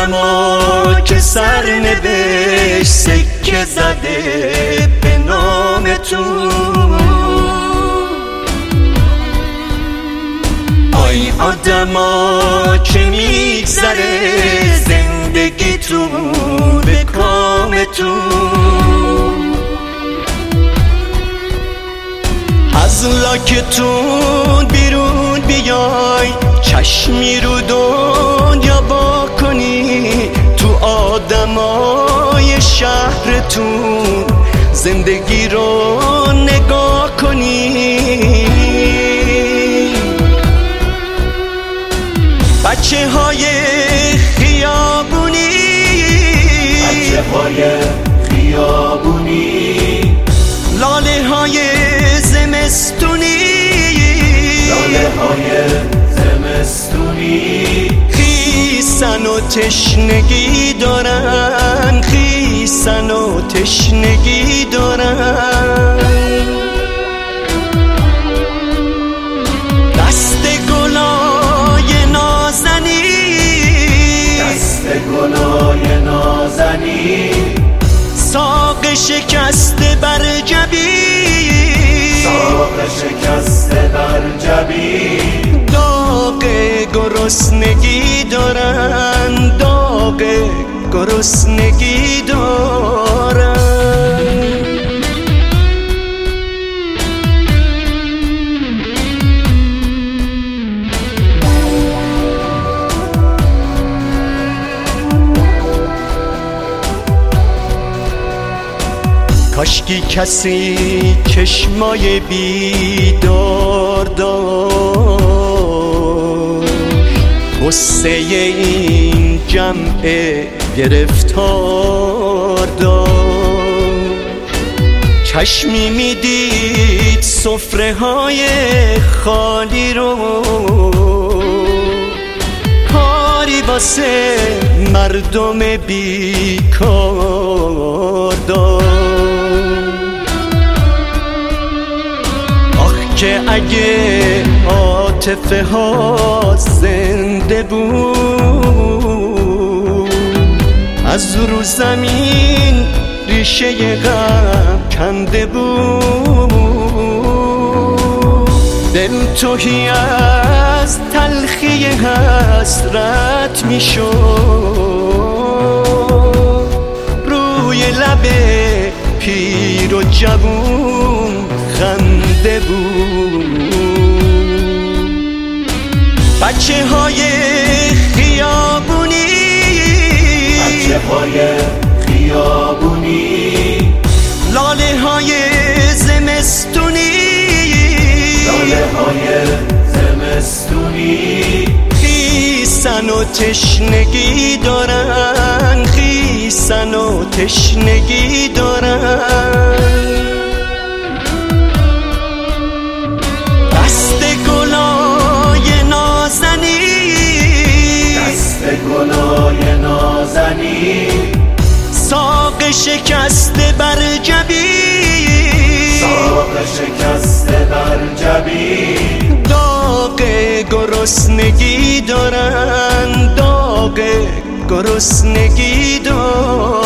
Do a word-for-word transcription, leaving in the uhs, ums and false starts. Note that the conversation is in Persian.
آدما که سرنوشت سکه زده به نامتون. آی آدما که میگذره زندگیتون به کامتون. از لاکتون بیرون بیای، چشمی رو دنیا با کنی، تو آدمای شهرتون زندگی رو نگاه کنی. بچه های خیابونی، بچه های خیابونی، لاله های زمستونی، لاله های زمستونی، خیسن و تشنگی دارن، خیسن و تشنگی دارن. دست گلای نازنی، دست گلای نازنی، ساق شکسته بر جبین، ساق شکسته بر جبین، داغ گرسنگی دارن، داغ گرسنگی دارن. کاشکی کسی چشمای بیدار داشت، غصه این جمع گرفتار داشت. چشمی میدید سفره های خالی رو، کاری واسه مردم بیکار داشت. که اگه عاطفه ها زنده بود، از رو زمین ریشه غم کنده بود. دل تهی از تلخی حسرت میشد، روی لب پیر و جوون خنده بود. بچه های خیابونی، بچه های خیابونی، لاله های زمستونی، لاله های زمستونی، خیسن و تشنگی دارن، خیسن و تشنگی دارن. دست گلای نازنی، دست گلای نازنی، ساق شکسته بر جبین، ساق شکسته بر جبین، داغ گرسنگی دارن، داغ گرسنگی دارن.